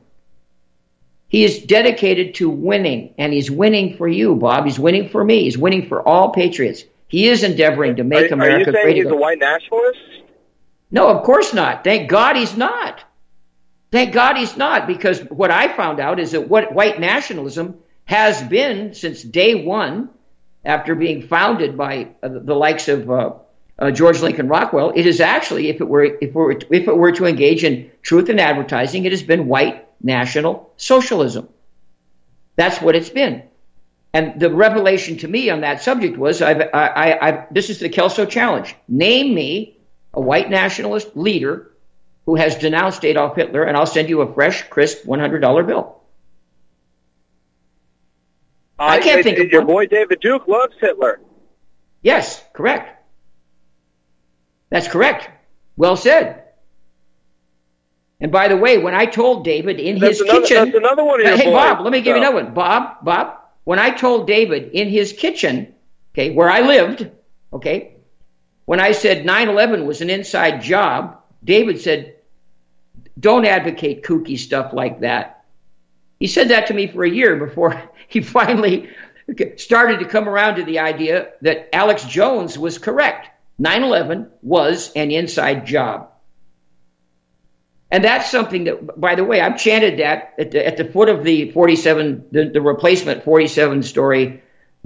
He is dedicated to winning, and he's winning for you, Bob. He's winning for me. He's winning for all patriots. He is endeavoring to make America great. Are you saying he's a white nationalist? No, of course not. Thank God he's not. Thank God he's not, because what I found out is that what white nationalism has been since day one, after being founded by the likes of George Lincoln Rockwell, it is actually, if it were to engage in truth in advertising, it has been white national socialism. That's what it's been. And the revelation to me on that subject was, this is the Kelso challenge. Name me a white nationalist leader who has denounced Adolf Hitler, and I'll send you a fresh, crisp $100 bill. I can't think of your boy David Duke loves Hitler. Yes, correct. That's correct. Well said. And by the way, when I told David in his kitchen... That's another one of your boys. Hey, Bob, let me give you another one. Bob, when I told David in his kitchen, okay, where I lived, okay, when I said 9/11 was an inside job, David said, don't advocate kooky stuff like that. He said that to me for a year before he finally started to come around to the idea that Alex Jones was correct. 9/11 was an inside job. And that's something that, by the way, I've chanted that at the foot of the 47, the replacement 47-story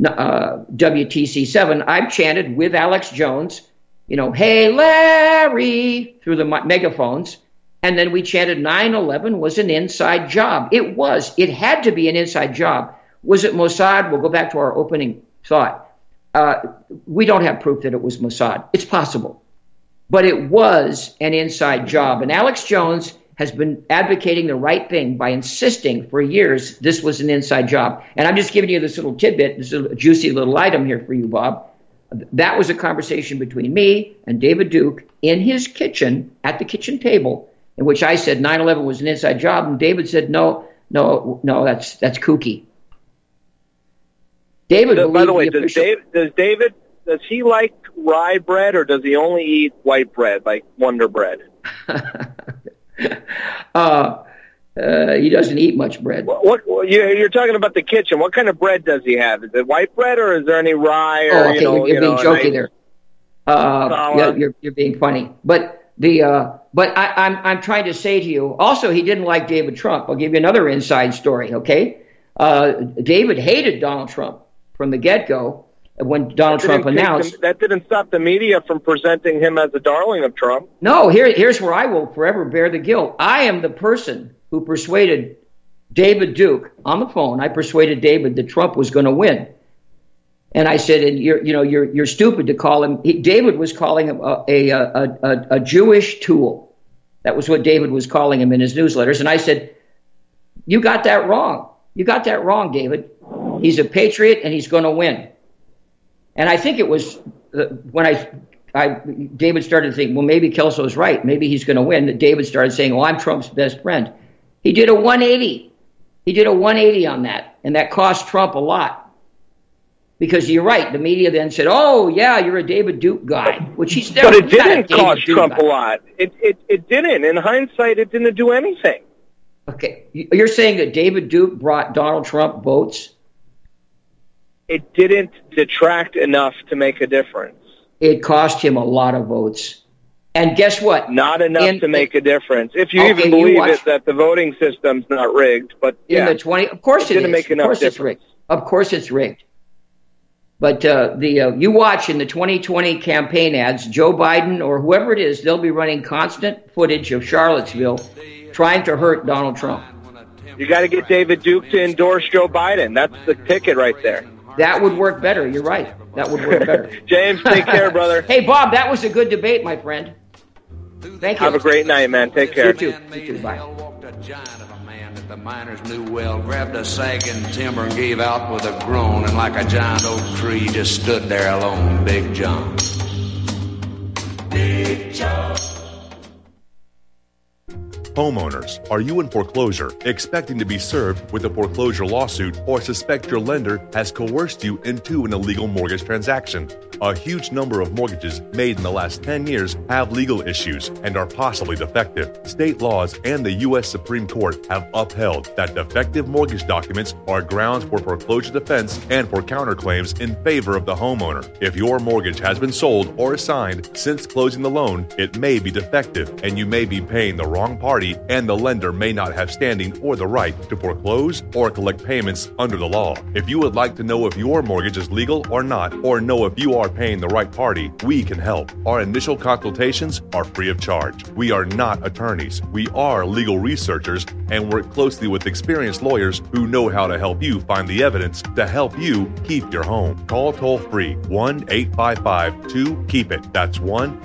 WTC-7. I've chanted with Alex Jones, hey, Larry, through the megaphones. And then we chanted 9/11 was an inside job. It was. It had to be an inside job. Was it Mossad? We'll go back to our opening thought. We don't have proof that it was Mossad. It's possible. But it was an inside job. And Alex Jones has been advocating the right thing by insisting for years this was an inside job. And I'm just giving you this little tidbit, this little juicy little item here for you, Bob. That was a conversation between me and David Duke in his kitchen, at the kitchen table, in which I said 9/11 was an inside job. And David said, no, that's kooky. David, by the way, does he like rye bread, or does he only eat white bread, like Wonder Bread? He doesn't eat much bread. You're talking about the kitchen. What kind of bread does he have? Is it white bread, or is there any rye? Or, you're being jokey there. You're being funny. But I'm trying to say to you, also, he didn't like David Trump. I'll give you another inside story, okay? David hated Donald Trump from the get-go. When Donald Trump announced... That didn't stop the media from presenting him as a darling of Trump. No, here's where I will forever bear the guilt. I am the person who persuaded David Duke on the phone. I persuaded David that Trump was going to win. And I said, and you're stupid to call him... David was calling him a Jewish tool. That was what David was calling him in his newsletters. And I said, you got that wrong. You got that wrong, David. He's a patriot and he's going to win. And I think it was when David started to think, well, maybe Kelso's right. Maybe he's going to win. That David started saying, well, I'm Trump's best friend. He did a 180. He did a 180 on that. And that cost Trump a lot. Because you're right. The media then said, "Oh, yeah, you're a David Duke guy," which he's never. But it didn't cost Trump a lot. It didn't. In hindsight, it didn't do anything. Okay, you're saying that David Duke brought Donald Trump votes? It didn't detract enough to make a difference. It cost him a lot of votes. And guess what? Not enough to make a difference. If you even believe it, that the voting system's not rigged. But in the 20, of course it didn't is. make enough of course difference. It's rigged. Of course it's rigged. But you watch in the 2020 campaign ads, Joe Biden or whoever it is, they'll be running constant footage of Charlottesville trying to hurt Donald Trump. You got to get David Duke to endorse Joe Biden. That's the ticket right there. That would work better. You're right. That would work better. James, take care, brother. Hey, Bob, that was a good debate, my friend. Thank you. Have a great night, man. Take care. You too. You too. Bye. The miners knew well, grabbed a sagging timber and gave out with a groan, and like a giant oak tree just stood there alone, Big John. Big John. Homeowners, are you in foreclosure, expecting to be served with a foreclosure lawsuit, or suspect your lender has coerced you into an illegal mortgage transaction? A huge number of mortgages made in the last 10 years have legal issues and are possibly defective. State laws and the U.S. Supreme Court have upheld that defective mortgage documents are grounds for foreclosure defense and for counterclaims in favor of the homeowner. If your mortgage has been sold or assigned since closing the loan, it may be defective and you may be paying the wrong party, and the lender may not have standing or the right to foreclose or collect payments under the law. If you would like to know if your mortgage is legal or not, or know if you are paying the right party, we can help. Our initial consultations are free of charge. We are not attorneys. We are legal researchers and work closely with experienced lawyers who know how to help you find the evidence to help you keep your home. Call toll-free 1-855-2-KEEP-IT. That's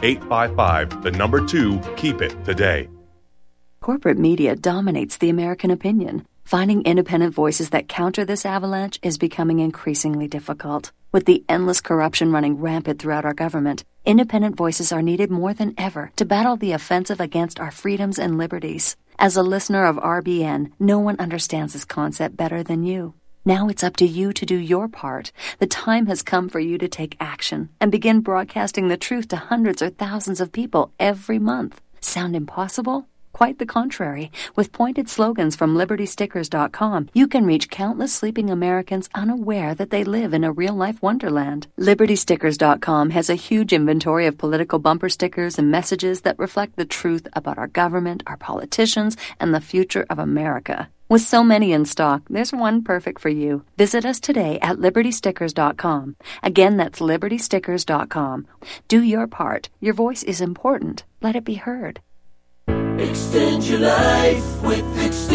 1-855-2-KEEP-IT today. Corporate media dominates the American opinion. Finding independent voices that counter this avalanche is becoming increasingly difficult. With the endless corruption running rampant throughout our government, independent voices are needed more than ever to battle the offensive against our freedoms and liberties. As a listener of RBN, no one understands this concept better than you. Now it's up to you to do your part. The time has come for you to take action and begin broadcasting the truth to hundreds or thousands of people every month. Sound impossible? Quite the contrary. With pointed slogans from LibertyStickers.com, you can reach countless sleeping Americans unaware that they live in a real-life wonderland. LibertyStickers.com has a huge inventory of political bumper stickers and messages that reflect the truth about our government, our politicians, and the future of America. With so many in stock, there's one perfect for you. Visit us today at LibertyStickers.com. Again, that's LibertyStickers.com. Do your part. Your voice is important. Let it be heard. Extend your life with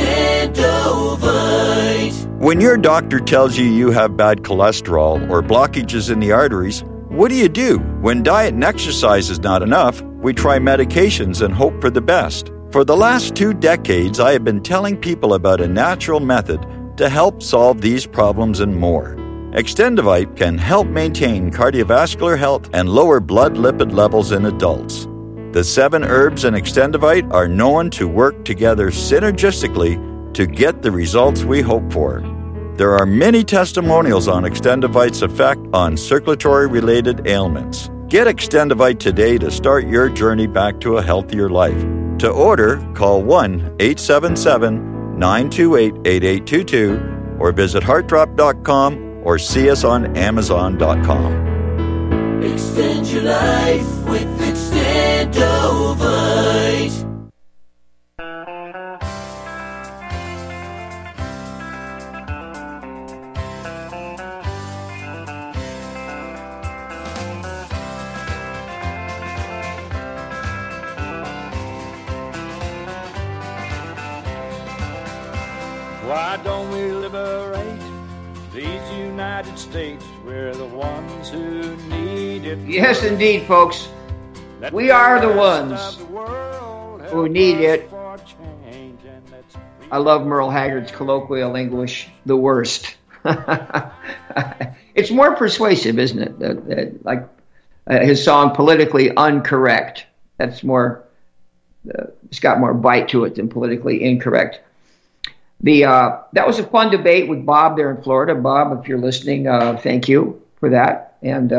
Extendovite. When your doctor tells you have bad cholesterol or blockages in the arteries, what do? When diet and exercise is not enough, we try medications and hope for the best. For the last 2 decades, I have been telling people about a natural method to help solve these problems and more. Extendovite can help maintain cardiovascular health and lower blood lipid levels in adults. The 7 herbs in Extendovite are known to work together synergistically to get the results we hope for. There are many testimonials on Extendovite's effect on circulatory-related ailments. Get Extendovite today to start your journey back to a healthier life. To order, call 1-877-928-8822 or visit heartdrop.com or see us on amazon.com. Extend your life with Extendovite. Why don't we liberate these United States? We're the ones who need it. Yes, indeed, folks. We are the ones who need it. I love Merle Haggard's colloquial English, the worst. It's more persuasive, isn't it? His song, Politically Uncorrect. That's more, it's got more bite to it than Politically Incorrect. That was a fun debate with Bob there in Florida. Bob, if you're listening, thank you. for that. And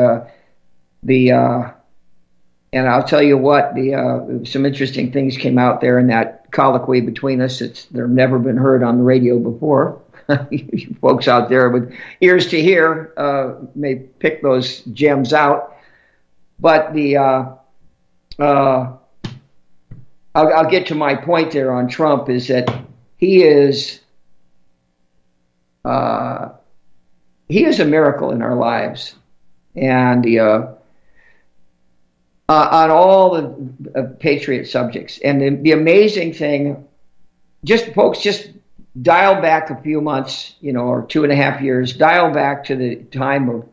and I'll tell you what, some interesting things came out there in that colloquy between us. They've never been heard on the radio before. You folks out there with ears to hear may pick those gems out. But I'll get to my point there on Trump, is that he is a miracle in our lives, and on all the patriot subjects. And the amazing thing, folks, just dial back a few months, or 2.5 years, dial back to the time of,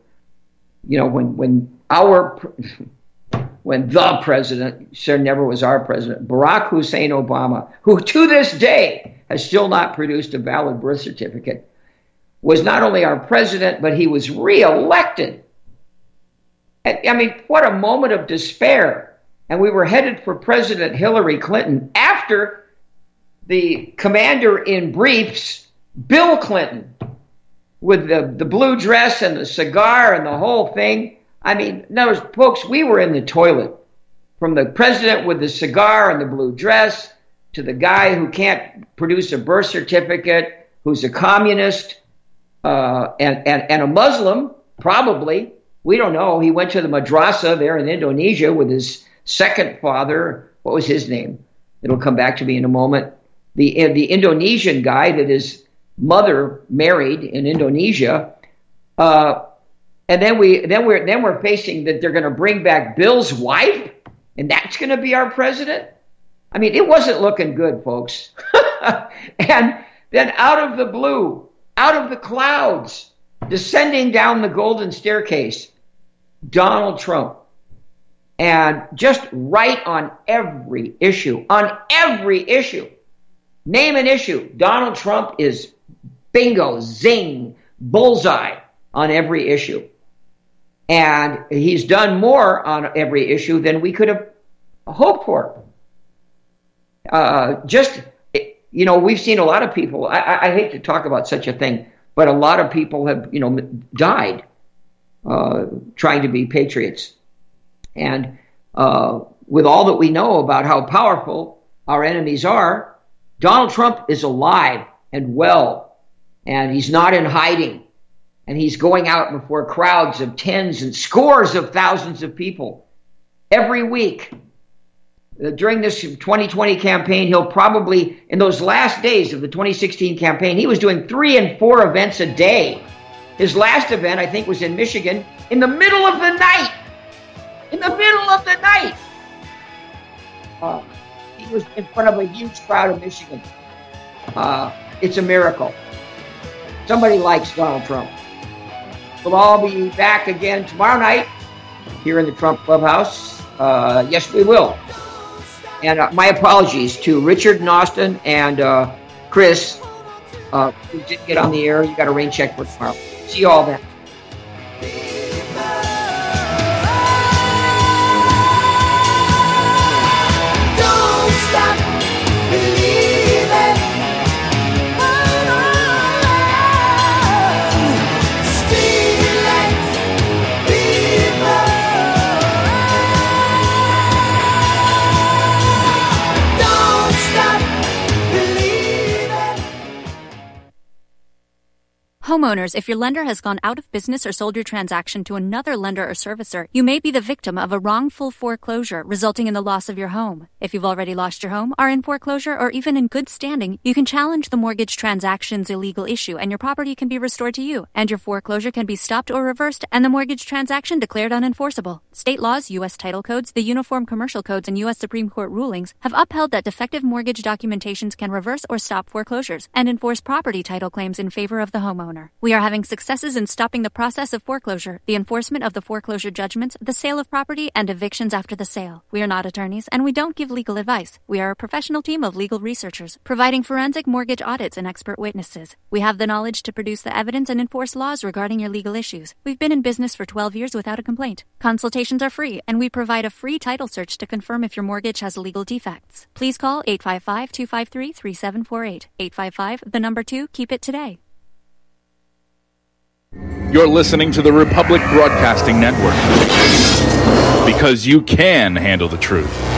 when the president, sir, never was our president, Barack Hussein Obama, who to this day has still not produced a valid birth certificate, was not only our president, but he was reelected. I mean, what a moment of despair. And we were headed for President Hillary Clinton after the commander-in-briefs, Bill Clinton, with the blue dress and the cigar and the whole thing. I mean, in other words, folks, we were in the toilet. From the president with the cigar and the blue dress to the guy who can't produce a birth certificate, who's a communist and a Muslim, probably. We don't know. He went to the madrasa there in Indonesia with his second father. What was his name? It'll come back to me in a moment. The Indonesian guy that his mother married in Indonesia. And then we're facing that they're going to bring back Bill's wife, and that's going to be our president. I mean, it wasn't looking good, folks. And then out of the blue, out of the clouds, descending down the golden staircase, Donald Trump. And just right on every issue, name an issue, Donald Trump is bingo, zing, bullseye on every issue. And he's done more on every issue than we could have hoped for. We've seen a lot of people, I hate to talk about such a thing, but a lot of people have, died trying to be patriots. And with all that we know about how powerful our enemies are, Donald Trump is alive and well, and he's not in hiding. And he's going out before crowds of tens and scores of thousands of people every week. During this 2020 campaign, he'll probably, in those last days of the 2016 campaign, he was doing 3 and 4 events a day. His last event, I think, was in Michigan in the middle of the night. In the middle of the night. He was in front of a huge crowd in Michigan. It's a miracle. Somebody likes Donald Trump. We'll all be back again tomorrow night here in the Trump Clubhouse. Yes, we will. And my apologies to Richard and Austin and Chris, who didn't get on the air. You got a rain check for tomorrow. See you all then. Don't stop believing. Still like people. Don't stop believing. Homeowners, if your lender has gone out of business or sold your transaction to another lender or servicer, you may be the victim of a wrongful foreclosure resulting in the loss of your home. If you've already lost your home, are in foreclosure, or even in good standing, you can challenge the mortgage transaction's illegal issue and your property can be restored to you, and your foreclosure can be stopped or reversed and the mortgage transaction declared unenforceable. State laws, U.S. title codes, the Uniform Commercial Codes, and U.S. Supreme Court rulings have upheld that defective mortgage documentations can reverse or stop foreclosures and enforce property title claims in favor of the homeowner. We are having successes in stopping the process of foreclosure, the enforcement of the foreclosure judgments, the sale of property, and evictions after the sale. We are not attorneys, and we don't give legal advice. We are a professional team of legal researchers, providing forensic mortgage audits and expert witnesses. We have the knowledge to produce the evidence and enforce laws regarding your legal issues. We've been in business for 12 years without a complaint. Consultations are free, and we provide a free title search to confirm if your mortgage has legal defects. Please call 855-253-3748. 855, the number 2, keep it today. You're listening to the Republic Broadcasting Network. Because you can handle the truth.